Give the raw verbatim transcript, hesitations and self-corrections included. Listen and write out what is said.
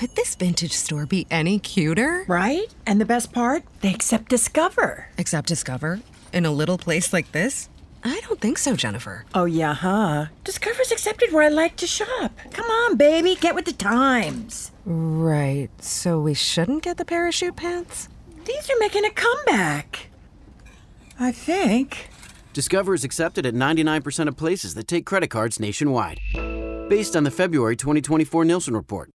Could this vintage store be any cuter? Right? And the best part? They accept Discover. Accept Discover? In a little place like this? I don't think so, Jennifer. Oh, yeah, huh? Discover's accepted where I like to shop. Come on, baby, get with the times. Right, so we shouldn't get the parachute pants? These are making a comeback. I think. Discover is accepted at ninety-nine percent of places that take credit cards nationwide. Based on the February twenty twenty-four Nielsen report,